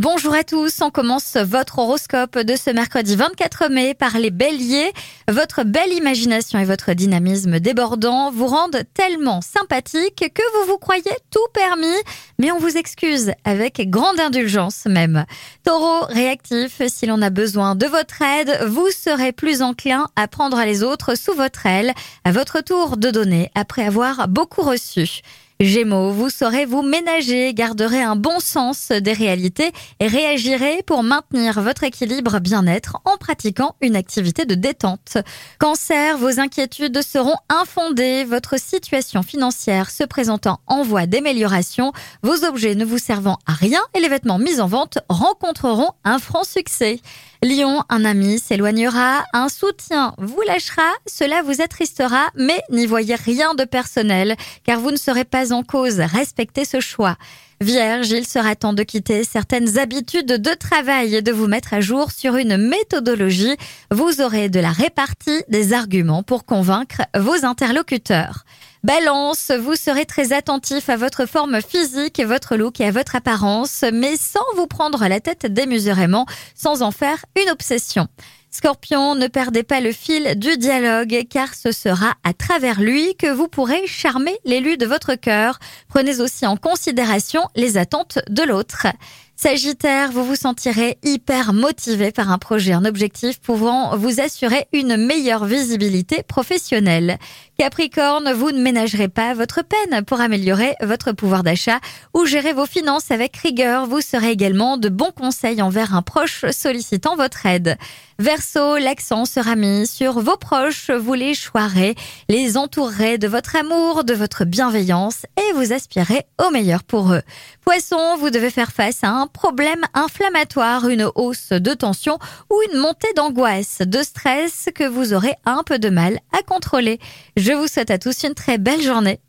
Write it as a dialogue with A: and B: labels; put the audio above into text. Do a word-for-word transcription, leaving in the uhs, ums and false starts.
A: Bonjour à tous, on commence votre horoscope de ce mercredi vingt-quatre mai par les béliers. Votre belle imagination et votre dynamisme débordant vous rendent tellement sympathique que vous vous croyez tout permis, mais on vous excuse avec grande indulgence même. Taureau réactif, si l'on a besoin de votre aide, vous serez plus enclin à prendre les autres sous votre aile, à votre tour de donner après avoir beaucoup reçu. Gémeaux, vous saurez vous ménager, garderez un bon sens des réalités et réagirez pour maintenir votre équilibre bien-être en pratiquant une activité de détente. Cancer, vos inquiétudes seront infondées, votre situation financière se présentant en voie d'amélioration, vos objets ne vous servant à rien et les vêtements mis en vente rencontreront un franc succès. Lion, un ami s'éloignera, un soutien vous lâchera, cela vous attristera, mais n'y voyez rien de personnel, car vous ne serez pas en cause, respectez ce choix. Vierge, il sera temps de quitter certaines habitudes de travail et de vous mettre à jour sur une méthodologie. Vous aurez de la répartie des arguments pour convaincre vos interlocuteurs. Balance, vous serez très attentif à votre forme physique, votre look et à votre apparence, mais sans vous prendre la tête démesurément, sans en faire une obsession. Scorpion, ne perdez pas le fil du dialogue, car ce sera à travers lui que vous pourrez charmer l'élu de votre cœur. Prenez aussi en considération les attentes de l'autre. Sagittaire, vous vous sentirez hyper motivé par un projet, un objectif pouvant vous assurer une meilleure visibilité professionnelle. Capricorne, vous ne ménagerez pas votre peine pour améliorer votre pouvoir d'achat ou gérer vos finances avec rigueur. Vous serez également de bons conseils envers un proche sollicitant votre aide. Verseau, l'accent sera mis sur vos proches, vous les choirez, les entourerez de votre amour, de votre bienveillance et vous aspirez au meilleur pour eux. Poisson, vous devez faire face à un problème inflammatoire, une hausse de tension ou une montée d'angoisse, de stress que vous aurez un peu de mal à contrôler. Je vous souhaite à tous une très belle journée.